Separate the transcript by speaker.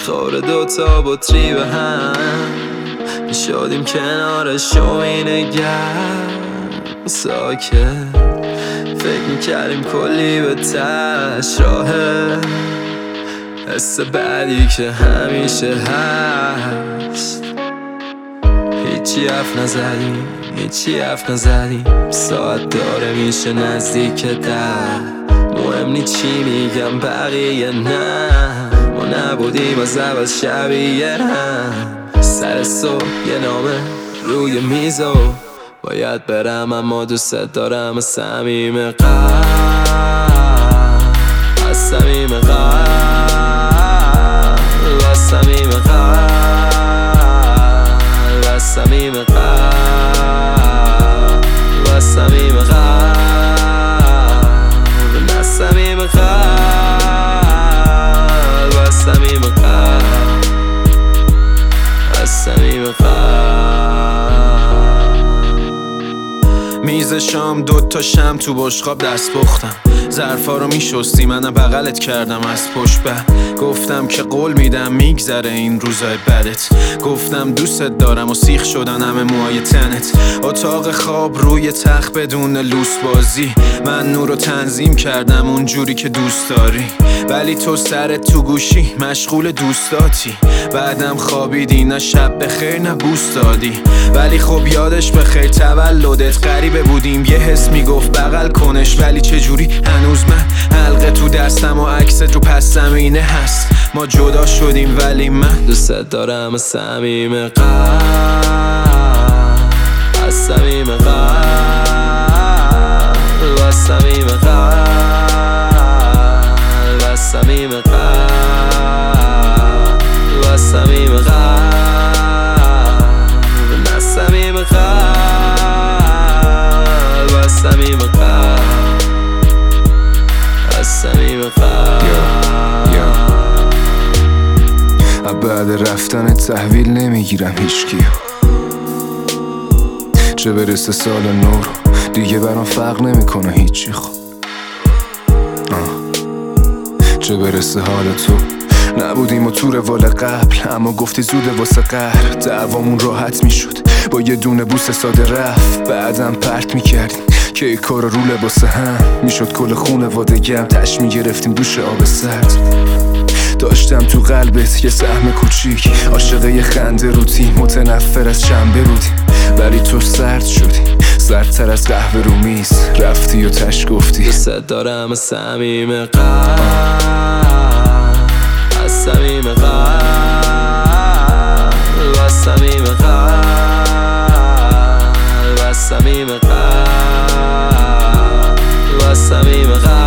Speaker 1: خور دوتا بطری به هم شدیم کنارش و اینگرم ساکت فکر میکردیم کلی به تش راهه حس بعدی که همیشه هست هیچی حرف نزدیم ساعت داره میشه نزدیک مهم نی چی میگم بقیه نه ما نبودیم از اول شبیه هم سر صبح یه نامه روی میزو باید برم اما دوست دارم از صمیم قلب از صمیم قلب از صمیم قلب از صمیم قلب از صمیم قلب از صمیم قلب از صمیم قلب از صمیم قلب میز شام دوتا شم تو بشقاب دست پختم ظرفا رو میشستی منم بغلت کردم از پشت گفتم که قول میدم میگذره این روزای بدت گفتم دوستت دارم و سیخ شدن همه موهای تنت اتاق خواب روی تخت بدون لوس بازی من نور رو تنظیم کردم اونجوری که دوست داری ولی تو سرت تو گوشی مشغول دوستاتی بعدم خوابیدی نه شب بخیر نه بوس دادی ولی خب یادش بخیر تولدت غریبه بودیم یه حس میگفت بغل کنش ولی چجوری هنوز من حلقه تو دستم و عکست رو پس زمینه هست ما جدا شدیم ولی من دوست دارم از صمیم قلب از صمیم قلب از صمیم قلب از صمیم قلب از صمیم قلب از صمیم قلب از صمیم قلب از صمیم قلب
Speaker 2: بعد رفتن تحویل نمیگیرم هیچکی چه برسه سال نو رو دیگه برام فرق نمیکنه هیچی خب چه برسه حال تو نبودیم و تو روال قبل اما گفتی زوده واسه قهر دعوامون راحت میشد با یه دونه بوس ساده رفت بعدم پرت میکردیم که ای کار رو لباس هم میشد کل خونه وادگم تش میگرفتیم دوش آب سرد داشتم تو قلبت یه سهم کوچیک عاشقه یه خنده روتی متنفر از شنبه بودیم ولی تو سرد شدی سردتر از قهوه رو میز رفتی و تش گفتی
Speaker 1: دوست دارم از صمیم قلب از صمیم قلب از صمیم قلب از صمیم قلب از صمیم قلب